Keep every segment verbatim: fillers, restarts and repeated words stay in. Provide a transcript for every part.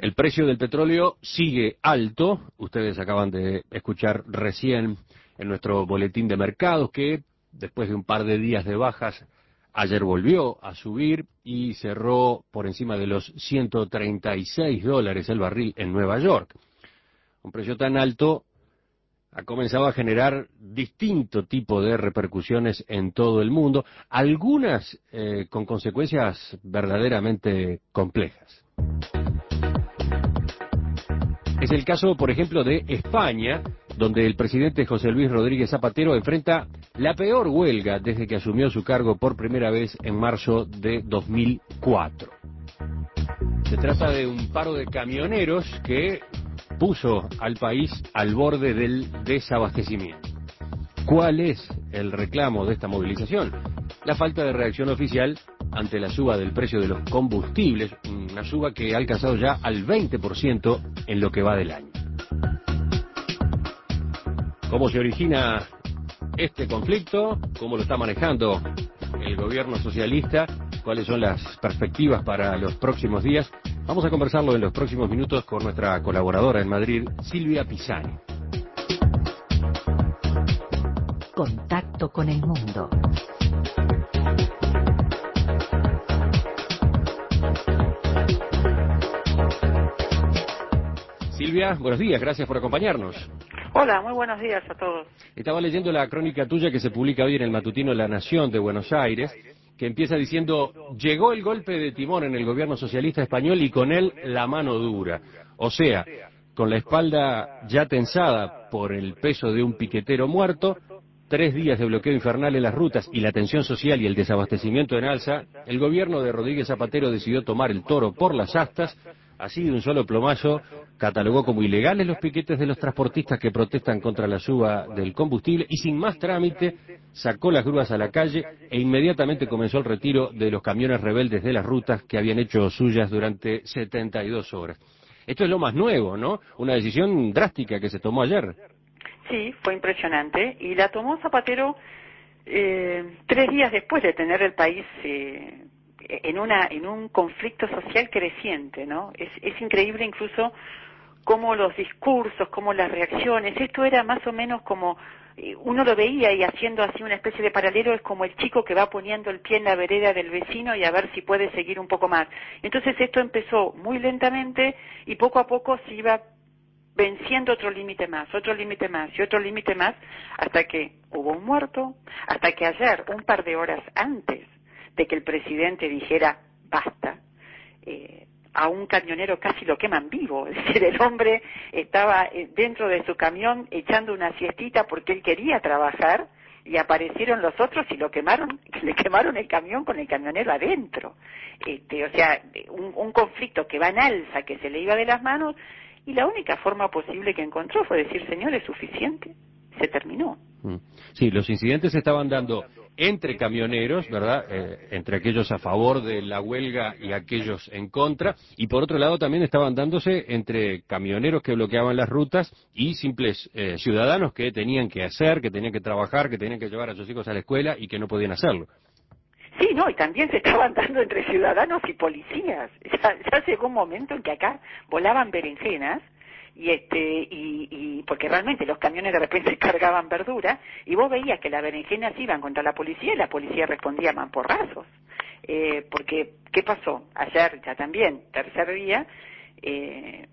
El precio del petróleo sigue alto. Ustedes acaban de escuchar recién en nuestro boletín de mercados que después de un par de días de bajas, ayer volvió a subir y cerró por encima de los ciento treinta y seis dólares el barril en Nueva York. Un precio tan alto ha comenzado a generar distinto tipo de repercusiones en todo el mundo, algunas eh, con consecuencias verdaderamente complejas. Es el caso, por ejemplo, de España, donde el presidente José Luis Rodríguez Zapatero enfrenta la peor huelga desde que asumió su cargo por primera vez en marzo de dos mil cuatro. Se trata de un paro de camioneros que puso al país al borde del desabastecimiento. ¿Cuál es el reclamo de esta movilización? La falta de reacción oficial ante la suba del precio de los combustibles, una suba que ha alcanzado ya al veinte por ciento en lo que va del año. ¿Cómo se origina este conflicto? ¿Cómo lo está manejando el gobierno socialista? ¿Cuáles son las perspectivas para los próximos días? Vamos a conversarlo en los próximos minutos con nuestra colaboradora en Madrid, Silvia Pisani. Contacto con el mundo. Silvia, buenos días, gracias por acompañarnos. Hola, muy buenos días a todos. Estaba leyendo la crónica tuya que se publica hoy en el matutino La Nación de Buenos Aires, que empieza diciendo: llegó el golpe de timón en el gobierno socialista español y con él la mano dura. O sea, con la espalda ya tensada por el peso de un piquetero muerto, tres días de bloqueo infernal en las rutas y la tensión social y el desabastecimiento en alza, el gobierno de Rodríguez Zapatero decidió tomar el toro por las astas. Así, de un solo plomazo, catalogó como ilegales los piquetes de los transportistas que protestan contra la suba del combustible y sin más trámite sacó las grúas a la calle e inmediatamente comenzó el retiro de los camiones rebeldes de las rutas que habían hecho suyas durante setenta y dos horas. Esto es lo más nuevo, ¿no? Una decisión drástica que se tomó ayer. Sí, fue impresionante y la tomó Zapatero eh, tres días después de tener el país eh, en una en un conflicto social creciente, ¿no? Es, es increíble incluso cómo los discursos, cómo las reacciones, esto era más o menos como, uno lo veía y haciendo así una especie de paralelo, es como el chico que va poniendo el pie en la vereda del vecino y a ver si puede seguir un poco más. Entonces esto empezó muy lentamente y poco a poco se iba venciendo otro límite más, otro límite más y otro límite más, hasta que hubo un muerto, hasta que ayer, un par de horas antes de que el presidente dijera basta, eh, a un camionero casi lo queman vivo, es decir, el hombre estaba dentro de su camión echando una siestita porque él quería trabajar y aparecieron los otros y lo quemaron, le quemaron el camión con el camionero adentro. Este, o sea, un, un conflicto que va en alza, que se le iba de las manos, y la única forma posible que encontró fue decir, señor, es suficiente, se terminó. Sí, los incidentes se estaban dando entre camioneros, ¿verdad? Eh, entre aquellos a favor de la huelga y aquellos en contra, y por otro lado también estaban dándose entre camioneros que bloqueaban las rutas y simples eh, ciudadanos que tenían que hacer, que tenían que trabajar, que tenían que llevar a sus hijos a la escuela y que no podían hacerlo. Sí, no, y también se estaban dando entre ciudadanos y policías. Ya, ya llegó un momento en que acá volaban berenjenas, y este y, y porque realmente los camiones de repente cargaban verdura, y vos veías que las berenjenas iban contra la policía y la policía respondía a mamporrazos. Eh, porque, ¿qué pasó? Ayer ya también, tercer día, eh,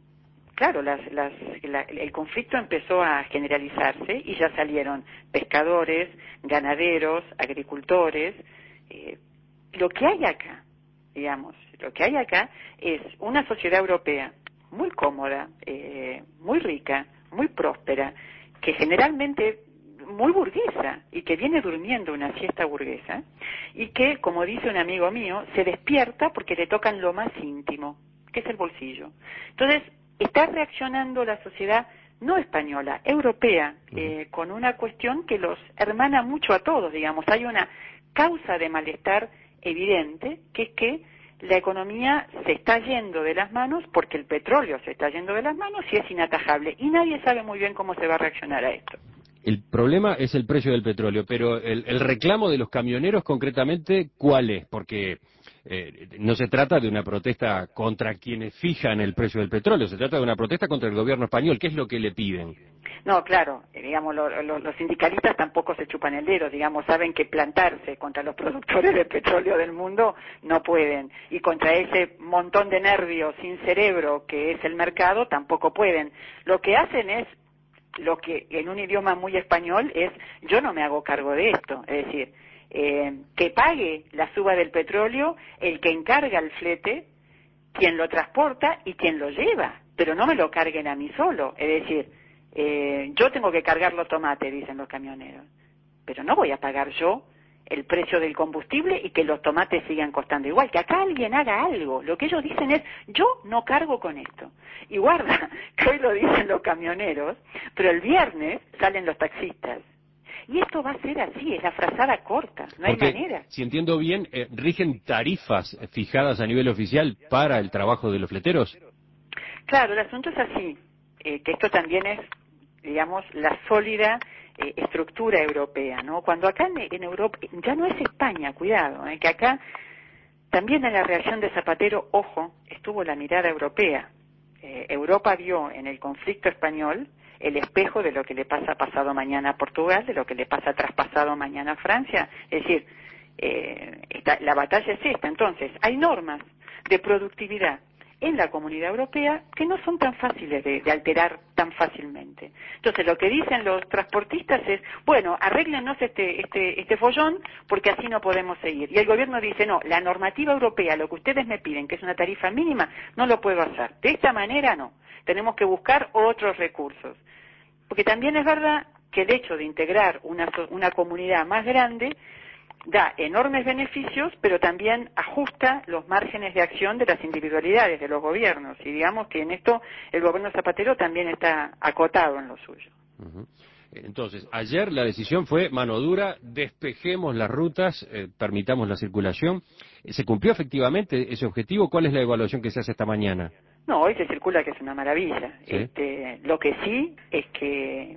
claro, las, las, la, el conflicto empezó a generalizarse y ya salieron pescadores, ganaderos, agricultores. Eh, lo que hay acá, digamos, lo que hay acá es una sociedad europea muy cómoda, eh, muy rica, muy próspera, que generalmente muy burguesa y que viene durmiendo una siesta burguesa y que, como dice un amigo mío, se despierta porque le tocan lo más íntimo, que es el bolsillo. Entonces, está reaccionando la sociedad no española, europea, eh, con una cuestión que los hermana mucho a todos, digamos. Hay una causa de malestar evidente, que es que la economía se está yendo de las manos porque el petróleo se está yendo de las manos y es inatajable. Y nadie sabe muy bien cómo se va a reaccionar a esto. El problema es el precio del petróleo, pero el, el reclamo de los camioneros concretamente, ¿cuál es? Porque eh, no se trata de una protesta contra quienes fijan el precio del petróleo, se trata de una protesta contra el gobierno español. ¿Qué es lo que le piden? No, claro, eh, digamos, lo, lo, los sindicalistas tampoco se chupan el dedo, digamos, saben que plantarse contra los productores de petróleo del mundo no pueden, y contra ese montón de nervios sin cerebro que es el mercado tampoco pueden. Lo que hacen es, lo que en un idioma muy español es, yo no me hago cargo de esto, es decir, eh, que pague la suba del petróleo el que encarga el flete, quien lo transporta y quien lo lleva, pero no me lo carguen a mí solo, es decir, Eh, yo tengo que cargar los tomates, dicen los camioneros, pero no voy a pagar yo el precio del combustible y que los tomates sigan costando igual, que acá alguien haga algo. Lo que ellos dicen es, yo no cargo con esto. Y guarda, que hoy lo dicen los camioneros, pero el viernes salen los taxistas. Y esto va a ser así, es la frazada corta, no Porque, hay manera. si entiendo bien, eh, rigen tarifas fijadas a nivel oficial para el trabajo de los fleteros. Claro, el asunto es así, eh, que esto también es, digamos, la sólida eh, estructura europea, ¿no? Cuando acá en, en Europa, ya no es España, cuidado, eh, que acá también en la reacción de Zapatero, ojo, estuvo la mirada europea. Eh, Europa vio en el conflicto español el espejo de lo que le pasa pasado mañana a Portugal, de lo que le pasa traspasado mañana a Francia. Es decir, eh, esta, la batalla es esta. Entonces, hay normas de productividad en la Comunidad Europea que no son tan fáciles de, de alterar tan fácilmente. Entonces, lo que dicen los transportistas es, bueno, arréglenos este, este, este follón porque así no podemos seguir. Y el gobierno dice, no, la normativa europea, lo que ustedes me piden, que es una tarifa mínima, no lo puedo hacer. De esta manera no. Tenemos que buscar otros recursos. Porque también es verdad que el hecho de integrar una, una comunidad más grande da enormes beneficios, pero también ajusta los márgenes de acción de las individualidades de los gobiernos. Y digamos que en esto el gobierno Zapatero también está acotado en lo suyo. Uh-huh. Entonces, ayer la decisión fue mano dura, despejemos las rutas, eh, permitamos la circulación. ¿Se cumplió efectivamente ese objetivo? ¿Cuál es la evaluación que se hace esta mañana? No, hoy se circula, que es una maravilla. ¿Sí? Este, lo que sí es que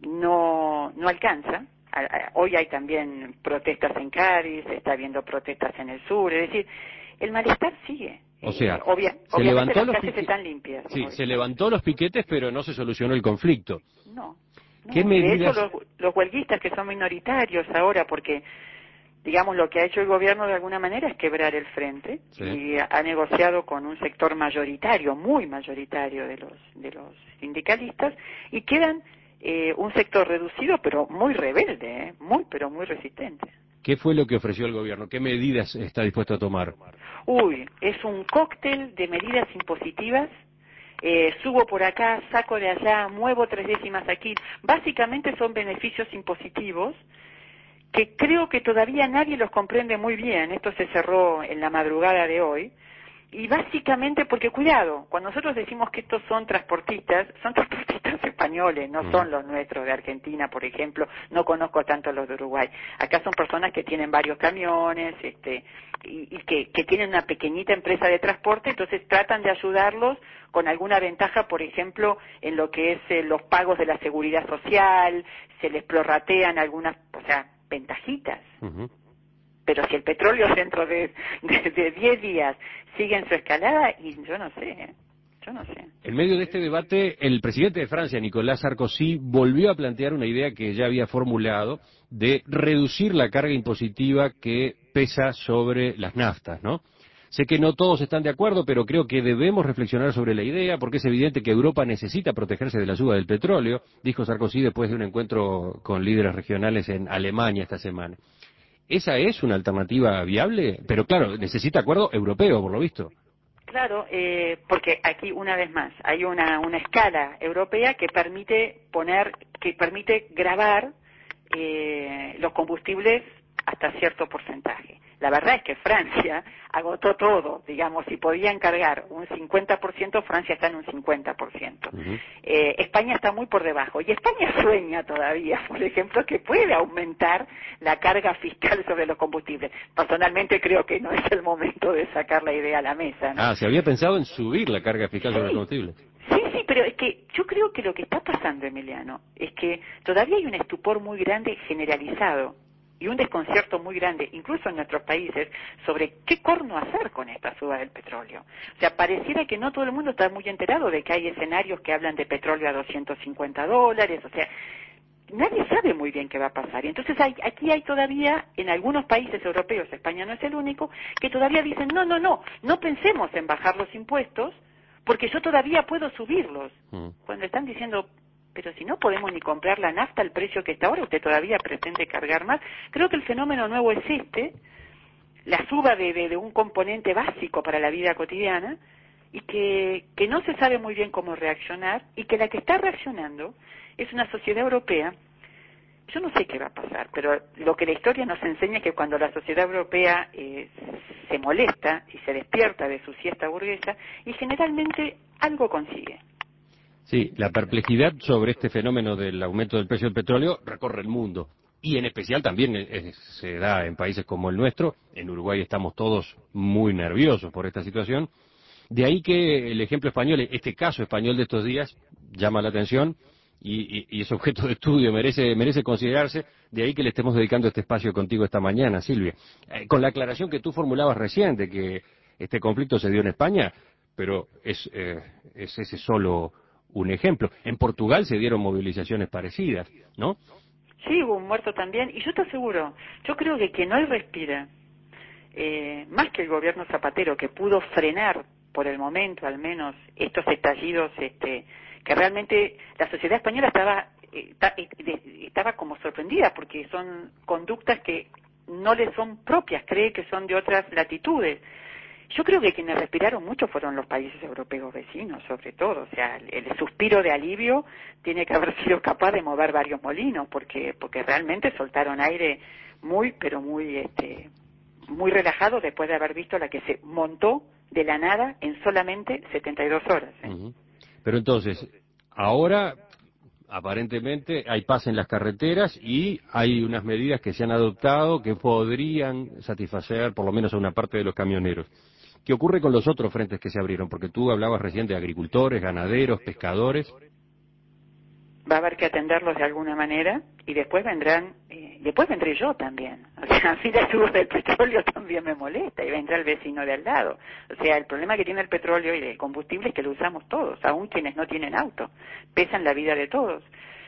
no, no alcanza. Hoy hay también protestas en Cádiz, se está viendo protestas en el sur, es decir, el malestar sigue. O sea, eh, obvia, se obviamente levantó las los calles pique... están limpias. Sí, se levantó los piquetes, pero no se solucionó el conflicto. No, no. ¿Qué medidas? De hecho, los, los huelguistas que son minoritarios ahora, porque digamos lo que ha hecho el gobierno de alguna manera es quebrar el frente, sí, y ha, ha negociado con un sector mayoritario, muy mayoritario de los de los sindicalistas, y quedan Eh, un sector reducido, pero muy rebelde, ¿eh? muy, pero muy resistente. ¿Qué fue lo que ofreció el gobierno? ¿Qué medidas está dispuesto a tomar? Uy, es un cóctel de medidas impositivas. Eh, subo por acá, saco de allá, muevo tres décimas aquí. Básicamente son beneficios impositivos que creo que todavía nadie los comprende muy bien. Esto se cerró en la madrugada de hoy. Y básicamente porque, cuidado, cuando nosotros decimos que estos son transportistas, son transportistas españoles, no son los nuestros de Argentina, por ejemplo, no conozco tanto los de Uruguay. Acá son personas que tienen varios camiones, este, y, y que, que tienen una pequeñita empresa de transporte, entonces tratan de ayudarlos con alguna ventaja, por ejemplo, en lo que es eh, los pagos de la seguridad social, se les prorratean algunas, o sea, ventajitas. Uh-huh. Pero si el petróleo dentro de, de, de diez días sigue en su escalada, y yo no sé, ¿eh? yo no sé. En medio de este debate, el presidente de Francia, Nicolas Sarkozy, volvió a plantear una idea que ya había formulado de reducir la carga impositiva que pesa sobre las naftas, ¿no? Sé que no todos están de acuerdo, pero creo que debemos reflexionar sobre la idea, porque es evidente que Europa necesita protegerse de la suba del petróleo, dijo Sarkozy después de un encuentro con líderes regionales en Alemania esta semana. ¿Esa es una alternativa viable? Pero claro, necesita acuerdo europeo, por lo visto. Claro, eh, porque aquí, una vez más, hay una, una escala europea que permite poner, que permite gravar eh, los combustibles hasta cierto porcentaje. La verdad es que Francia agotó todo, digamos, si podían cargar un cincuenta por ciento, Francia está en un cincuenta por ciento. Uh-huh. Eh, España está muy por debajo, y España sueña todavía, por ejemplo, que puede aumentar la carga fiscal sobre los combustibles. Personalmente creo que no es el momento de sacar la idea a la mesa, ¿no? Ah, se había pensado en subir la carga fiscal sí. sobre los combustibles. Sí, sí, pero es que yo creo que lo que está pasando, Emiliano, es que todavía hay un estupor muy grande generalizado y un desconcierto muy grande, incluso en nuestros países, sobre qué corno hacer con esta suba del petróleo. O sea, pareciera que no todo el mundo está muy enterado de que hay escenarios que hablan de petróleo a doscientos cincuenta dólares, o sea, nadie sabe muy bien qué va a pasar. Y entonces hay, aquí hay todavía, en algunos países europeos, España no es el único, que todavía dicen, no, no, no, no pensemos en bajar los impuestos, porque yo todavía puedo subirlos. Mm. Cuando están diciendo, pero si no podemos ni comprar la nafta al precio que está ahora, usted todavía pretende cargar más. Creo que el fenómeno nuevo es este, la suba de, de, de un componente básico para la vida cotidiana, y que, que no se sabe muy bien cómo reaccionar, y que la que está reaccionando es una sociedad europea. Yo no sé qué va a pasar, pero lo que la historia nos enseña es que cuando la sociedad europea eh, se molesta y se despierta de su siesta burguesa, y generalmente algo consigue. Sí, la perplejidad sobre este fenómeno del aumento del precio del petróleo recorre el mundo. Y en especial también eh, se da en países como el nuestro. En Uruguay estamos todos muy nerviosos por esta situación. De ahí que el ejemplo español, este caso español de estos días, llama la atención y, y, y es objeto de estudio, merece, merece considerarse. De ahí que le estemos dedicando este espacio contigo esta mañana, Silvia. Eh, con la aclaración que tú formulabas recién de que este conflicto se dio en España, pero es, eh, es ese solo un ejemplo. En Portugal se dieron movilizaciones parecidas, ¿no? Sí, hubo un muerto también, y yo te aseguro, yo creo que quien hoy respira, eh, más que el gobierno Zapatero, que pudo frenar por el momento al menos estos estallidos, este, que realmente la sociedad española estaba, eh, estaba como sorprendida, porque son conductas que no le son propias, cree que son de otras latitudes. Yo creo que quienes respiraron mucho fueron los países europeos vecinos, sobre todo. O sea, el, el suspiro de alivio tiene que haber sido capaz de mover varios molinos, porque porque realmente soltaron aire muy, pero muy este muy relajado después de haber visto la que se montó de la nada en solamente setenta y dos horas. ¿eh? Uh-huh. Pero entonces, ahora aparentemente hay paz en las carreteras y hay unas medidas que se han adoptado que podrían satisfacer por lo menos a una parte de los camioneros. ¿Qué ocurre con los otros frentes que se abrieron? Porque tú hablabas recién de agricultores, ganaderos, pescadores. Va a haber que atenderlos de alguna manera y después vendrán, eh, después vendré yo también. O sea, a mí la suba del petróleo también me molesta y vendrá el vecino de al lado. O sea, el problema que tiene el petróleo y el combustible es que lo usamos todos, aún quienes no tienen auto. Pesan la vida de todos.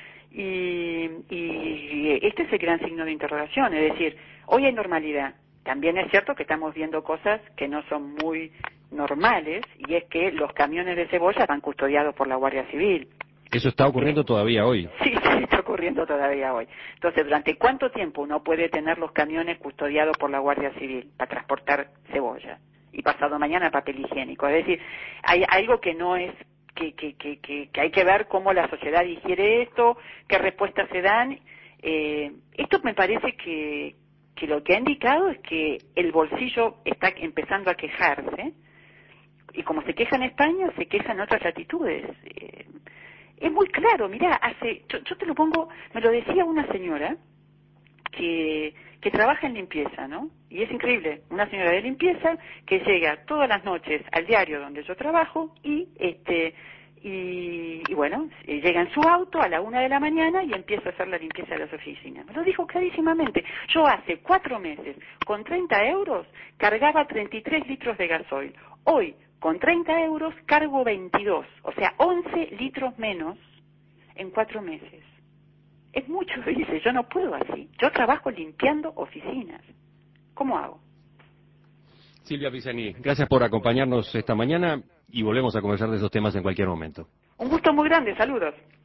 Y, y este es el gran signo de interrogación, es decir, hoy hay normalidad. También es cierto que estamos viendo cosas que no son muy normales, y es que los camiones de cebolla van custodiados por la Guardia Civil. Eso está ocurriendo ¿Sí? todavía hoy. Sí, sí, está ocurriendo todavía hoy. Entonces, ¿durante cuánto tiempo uno puede tener los camiones custodiados por la Guardia Civil para transportar cebolla? Y pasado mañana papel higiénico. Es decir, hay algo que no es, que, que, que, que, que hay que ver cómo la sociedad digiere esto, qué respuestas se dan. Eh, esto me parece que que lo que ha indicado es que el bolsillo está empezando a quejarse, y como se queja en España, se queja en otras latitudes. Eh, es muy claro, mirá, hace, yo, yo te lo pongo, me lo decía una señora que, que trabaja en limpieza, ¿no? Y es increíble, una señora de limpieza que llega todas las noches al diario donde yo trabajo y este Y, y bueno, llega en su auto a la una de la mañana y empieza a hacer la limpieza de las oficinas. Me lo dijo clarísimamente. Yo hace cuatro meses, con treinta euros, cargaba treinta y tres litros de gasoil. Hoy, con treinta euros, cargo veintidós. O sea, once litros menos en cuatro meses. Es mucho, dice. Yo no puedo así. Yo trabajo limpiando oficinas. ¿Cómo hago? Silvia Pisani, gracias por acompañarnos esta mañana y volvemos a conversar de esos temas en cualquier momento. Un gusto muy grande, saludos.